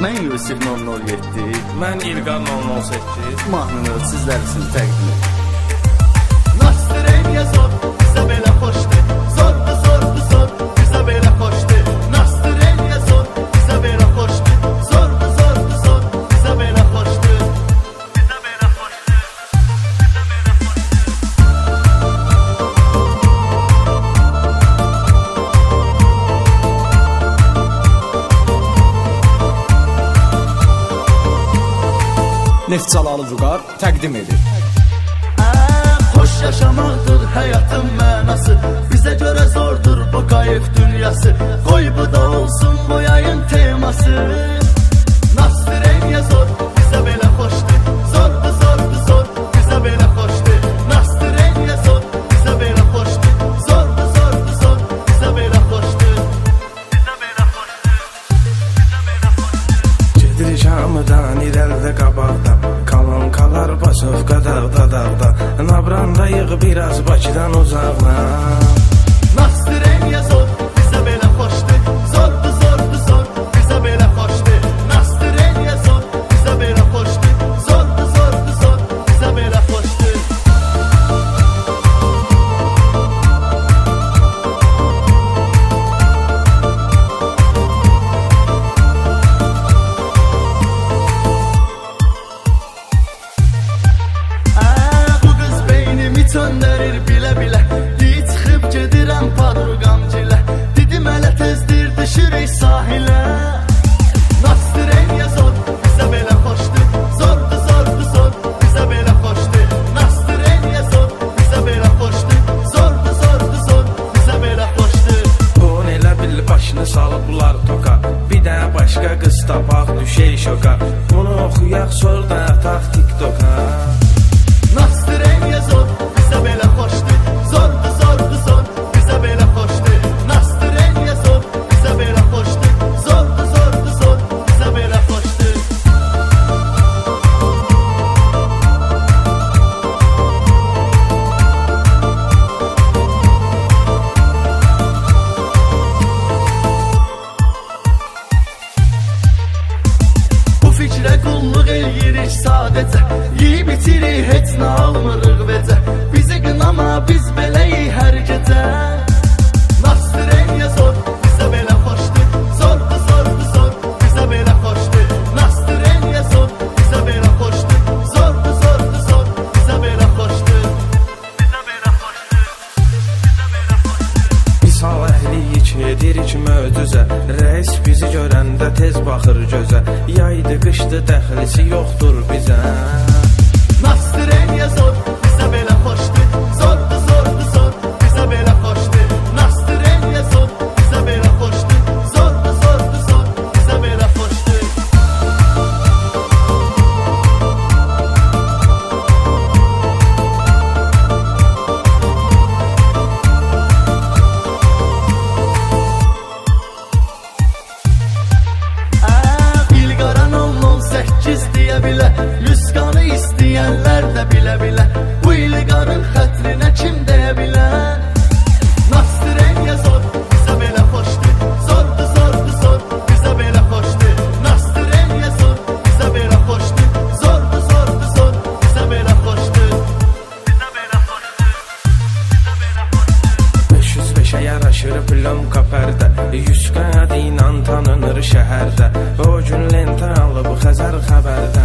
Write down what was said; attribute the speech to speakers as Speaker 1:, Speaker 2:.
Speaker 1: Mən Yusif 007.
Speaker 2: Mən İlqar 008.
Speaker 1: Mahnını sizlər üçün təqdim edir.
Speaker 3: Nastirenya zor, bizə belə xoşdur. Zordur, zordur, zor, bizə belə xoşdur. Nastirenya zor, bizə belə xoşdur. Zordur, zordur, zor, bizə belə xoşdur. Bizə belə xoşdur. Bizə belə xoşdur.
Speaker 2: Neftçalalı Vüqar təqdim edir.
Speaker 3: Xoş yaşamaqdır həyatın mənası. Bizə görə zordur bu qayıf dünyası. Qoy bu da olsun bu yayın teması. Nastirenya zor, bizə belə xoşdur. Zordur, zordur, zor, bizə belə xoşdur. Nastirenya zor, bizə belə xoşdur. Zordur, zordur, zor, bizə belə xoşdur. Bizə belə xoşdur. Bizə belə xoşdur.
Speaker 4: Gedir Şamıdan irəlidə qabaqda, kalan kalar Basovka dağda dağda, Nabranda yığ biraz Bakıdan uzaqdan.
Speaker 3: Nastirenya zor, bizə belə xoşdur. Zordur, zordur, zor, bizə belə xoşdur. Nastirenya zor, bizə belə xoşdur. Zordur, zordur, zor, bizə belə xoşdur. Bu qız beynimi çöndərir bilə-bilə. Çıxıb gedirəm padruqamcilə. Dedim hələ tezdir düşürük sahilə. Nastirenya zor, bizə belə xoşdur. Zordur, zordur, zor, bizə belə xoşdur. Nastirenya zor, bizə belə xoşdur. Zordur, zordur, zor, bizə belə xoşdur.
Speaker 4: On elə bil başını salıblar toka, bir də başqa qız tapaq düşək şoka. Bunu oxuyaq sonra ataq TikToka.
Speaker 3: Nastirenya zor, bizə belə xoşdur. Zordur, zordur, zor, bizə belə xoşdur. Nastirenya zor, bizə belə xoşdur. Zordur, zordur, zor, bizə belə xoşdur. Bu fikrə qulluq eləyirik sadəcə. Yeyib itirik, heç nə almırıq vecə. Bizi qınama, biz beləyik hər gecə. Nastirenya zor, bizə belə xoşdur. Zordur, zordur, zor, bizə belə xoşdur. Nastirenya zor, bizə belə xoşdur. Zordur, zordur, zor, bizə belə xoşdur. Bizə belə xoşdur. Bizə belə xoşdur.
Speaker 4: Biz hal əhliyi edirik möcüzə, Rəis bizi görəndə tez baxır gözə. Yaydı, qışdı, dəxlisi yoxdur bizə.
Speaker 3: Nastirenya zor, bizə belə xoşdur. Zordur, zordur, zor, bizə belə xoşdur. Nastirenya zor, bizə belə xoşdur. Zordur, zordur, zor, bizə belə xoşdur. İlqara 008 deyə bilə, Lüskanı istəyənlər də bilə-bilə. Bu İlqarın xətrinə kim deyə bilər? Nastirenya zor, bizə belə xoşdur. Zordur, zordur, zor, bizə belə xoşdur. Nastirenya zor, bizə belə xoşdur. Zordur, zordur, zor, bizə belə xoşdur. Bizə belə xoşdur. Bizə belə xoşdur.
Speaker 4: 505-ə yaraşır plomka pərdə, 100 qadıyla tanınır şəhərdə. O gün lentə alıb Xəzər xəbərdə.